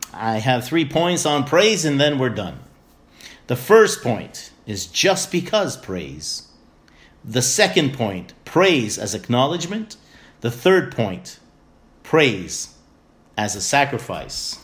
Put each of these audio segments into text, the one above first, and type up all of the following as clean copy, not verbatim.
I have 3 points on praise and then we're done. The first point is just because praise. The second point, praise as acknowledgement. The third point, praise as a sacrifice.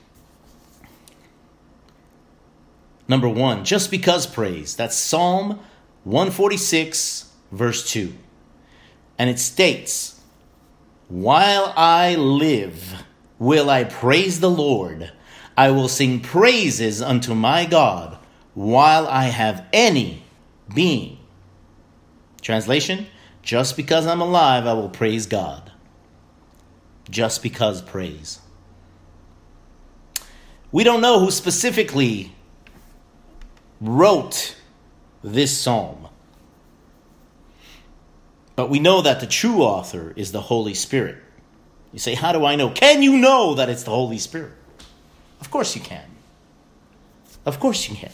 Number 1, just because praise. That's Psalm 146, verse 2. And it states, "While I live, will I praise the Lord. I will sing praises unto my God while I have any being." Translation, just because I'm alive, I will praise God. Just because praise. We don't know who specifically wrote this psalm, but we know that the true author is the Holy Spirit. You say, how do I know? Can you know that it's the Holy Spirit? Of course you can. Of course you can.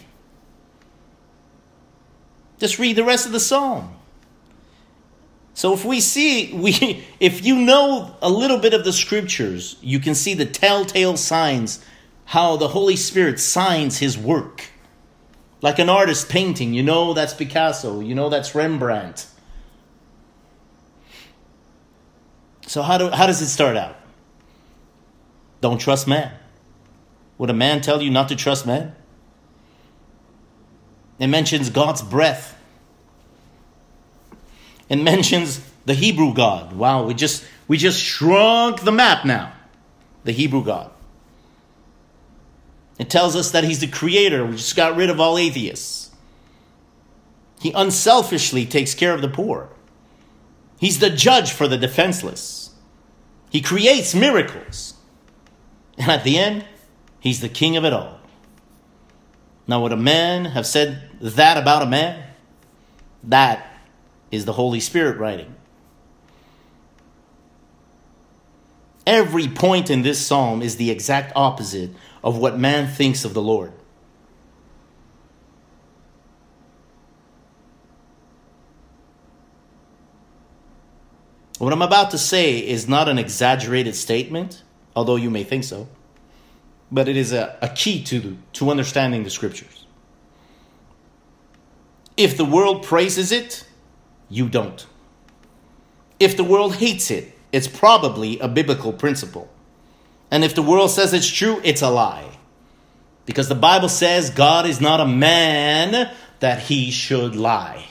Just read the rest of the psalm. So if you know a little bit of the scriptures, you can see the telltale signs, how the Holy Spirit signs his work. Like an artist painting, you know that's Picasso, you know that's Rembrandt. So how does it start out? Don't trust man. Would a man tell you not to trust man? It mentions God's breath. It mentions the Hebrew God. Wow, we just shrunk the map now. The Hebrew God. It tells us that he's the creator. We just got rid of all atheists. He unselfishly takes care of the poor. He's the judge for the defenseless. He creates miracles. And at the end, he's the king of it all. Now, would a man have said that about a man? That is the Holy Spirit writing. Every point in this psalm is the exact opposite of what man thinks of the Lord. What I'm about to say is not an exaggerated statement, although you may think so, but it is a key to understanding the scriptures. If the world praises it, you don't. If the world hates it, it's probably a biblical principle. And if the world says it's true, it's a lie. Because the Bible says God is not a man that he should lie.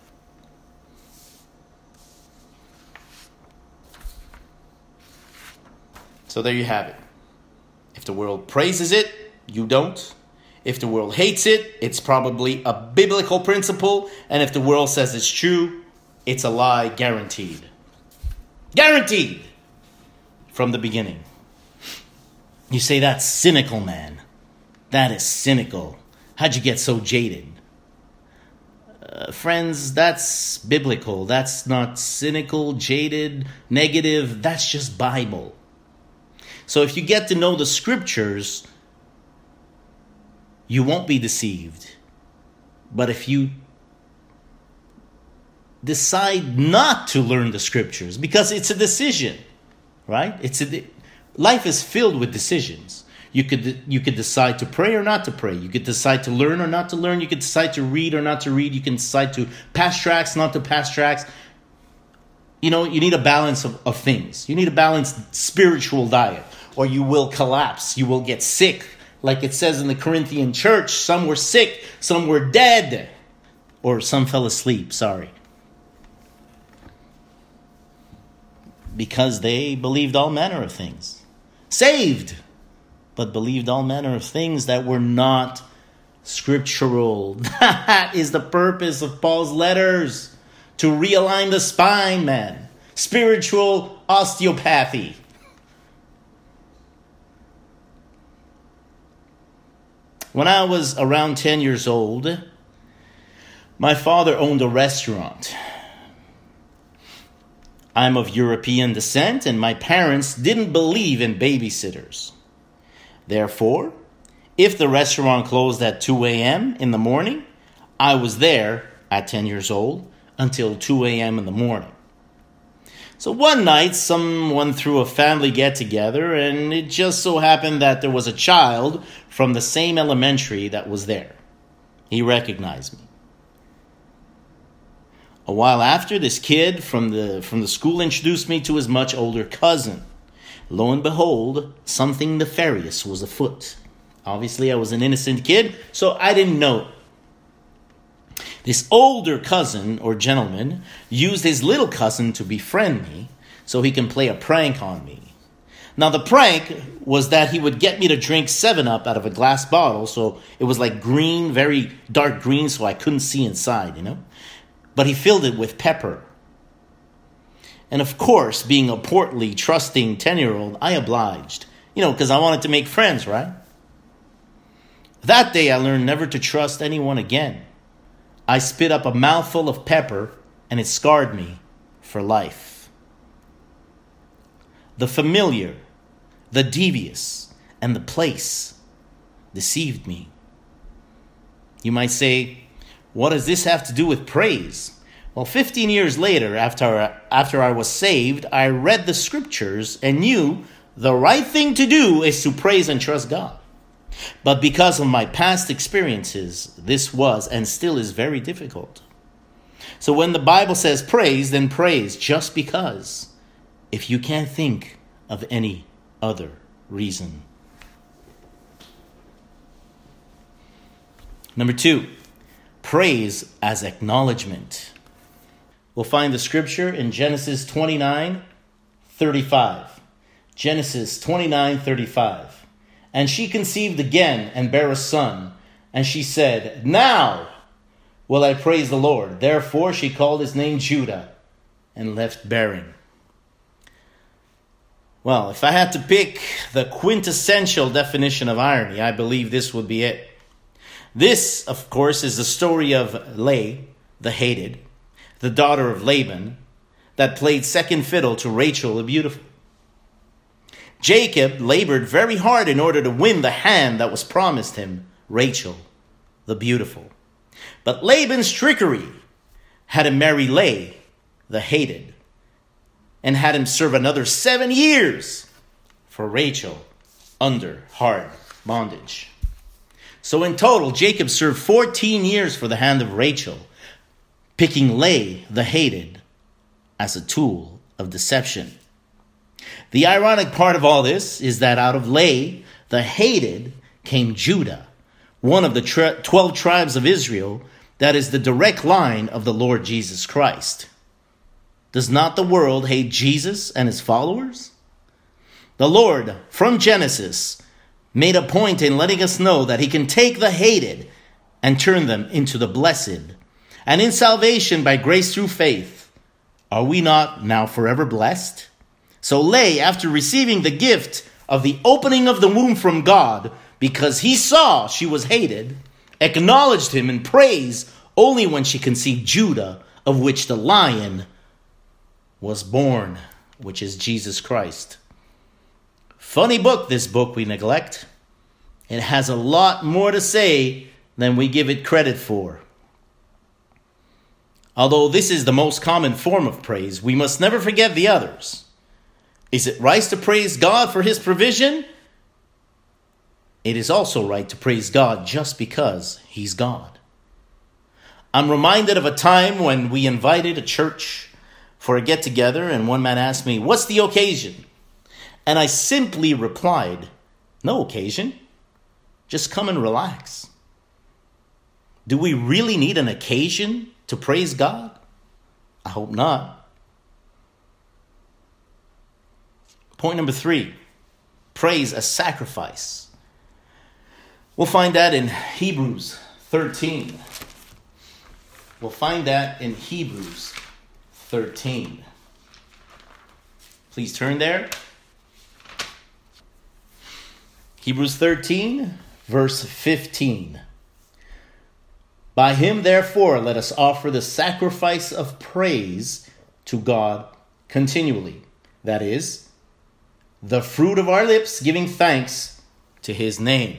So there you have it. If the world praises it, you don't. If the world hates it, it's probably a biblical principle. And if the world says it's true, it's a lie, guaranteed. Guaranteed! From the beginning. You say, that's cynical, man. That is cynical. How'd you get so jaded? Friends, that's biblical. That's not cynical, jaded, negative. That's just Bible. So if you get to know the scriptures, you won't be deceived. But if you decide not to learn the scriptures, because it's a decision, right? Life is filled with decisions. You could decide to pray or not to pray. You could decide to learn or not to learn. You could decide to read or not to read. You can decide to pass tracts, not to pass tracts. You know, you need a balance of things. You need a balanced spiritual diet, or you will collapse. You will get sick. Like it says in the Corinthian church, some were sick, some were dead, or some fell asleep, sorry. Because they believed all manner of things. Saved, but believed all manner of things that were not scriptural. That is the purpose of Paul's letters. To realign the spine, man. Spiritual osteopathy. When I was around 10 years old, my father owned a restaurant. I'm of European descent, and my parents didn't believe in babysitters. Therefore, if the restaurant closed at 2 a.m. in the morning, I was there at 10 years old until 2 a.m. in the morning. So one night, someone threw a family get-together, and it just so happened that there was a child from the same elementary that was there. He recognized me. A while after, this kid from the school introduced me to his much older cousin. Lo and behold, something nefarious was afoot. Obviously, I was an innocent kid, so I didn't know. This older cousin, or gentleman, used his little cousin to befriend me so he can play a prank on me. Now, the prank was that he would get me to drink 7-Up out of a glass bottle, so it was like green, very dark green, so I couldn't see inside, But he filled it with pepper. And of course, being a portly, trusting 10-year-old, I obliged. Because I wanted to make friends, right? That day, I learned never to trust anyone again. I spit up a mouthful of pepper, and it scarred me for life. The familiar, the devious, and the place deceived me. You might say, what does this have to do with praise? Well, 15 years later, after I was saved, I read the scriptures and knew the right thing to do is to praise and trust God. But because of my past experiences, this was and still is very difficult. So when the Bible says praise, then praise just because, if you can't think of any other reason. Number 2, praise as acknowledgement. We'll find the scripture in Genesis 29:35. Genesis 29:35. And she conceived again and bare a son. And she said, now will I praise the Lord. Therefore she called his name Judah and left bearing. Well, if I had to pick the quintessential definition of irony, I believe this would be it. This, of course, is the story of Leah, the hated, the daughter of Laban, that played second fiddle to Rachel the beautiful. Jacob labored very hard in order to win the hand that was promised him, Rachel, the beautiful. But Laban's trickery had him marry Leah, the hated, and had him serve another 7 years for Rachel under hard bondage. So in total, Jacob served 14 years for the hand of Rachel, picking Leah, the hated, as a tool of deception. The ironic part of all this is that out of Leah, the hated, came Judah, one of the 12 tribes of Israel, that is the direct line of the Lord Jesus Christ. Does not the world hate Jesus and his followers? The Lord, from Genesis, made a point in letting us know that he can take the hated and turn them into the blessed. And in salvation by grace through faith, are we not now forever blessed? So Leah, after receiving the gift of the opening of the womb from God, because he saw she was hated, acknowledged him in praise only when she conceived Judah, of which the lion was born, which is Jesus Christ. Funny book, this book we neglect. It has a lot more to say than we give it credit for. Although this is the most common form of praise, we must never forget the others. Is it right to praise God for his provision? It is also right to praise God just because he's God. I'm reminded of a time when we invited a church for a get-together, and one man asked me, what's the occasion? And I simply replied, no occasion. Just come and relax. Do we really need an occasion to praise God? I hope not. Point number 3, praise as sacrifice. We'll find that in Hebrews 13. We'll find that in Hebrews 13. Please turn there. Hebrews 13, verse 15. By him, therefore, let us offer the sacrifice of praise to God continually. That is, the fruit of our lips, giving thanks to his name.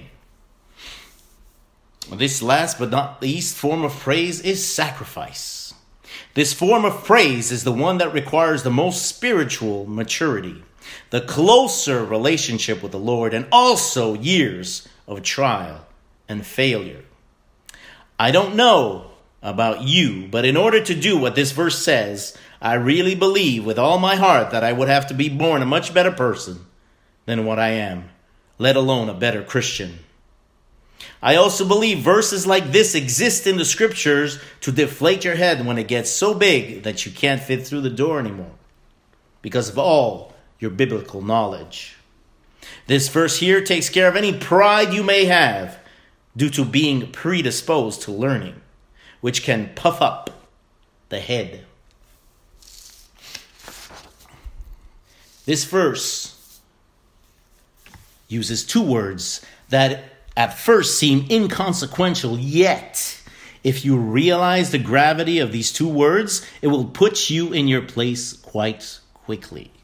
This last but not least form of praise is sacrifice. This form of praise is the one that requires the most spiritual maturity, the closer relationship with the Lord, and also years of trial and failure. I don't know about you, but in order to do what this verse says, I really believe with all my heart that I would have to be born a much better person than what I am, let alone a better Christian. I also believe verses like this exist in the scriptures to deflate your head when it gets so big that you can't fit through the door anymore because of all your biblical knowledge. This verse here takes care of any pride you may have due to being predisposed to learning, which can puff up the head. This verse uses two words that at first seem inconsequential, yet if you realize the gravity of these two words, it will put you in your place quite quickly.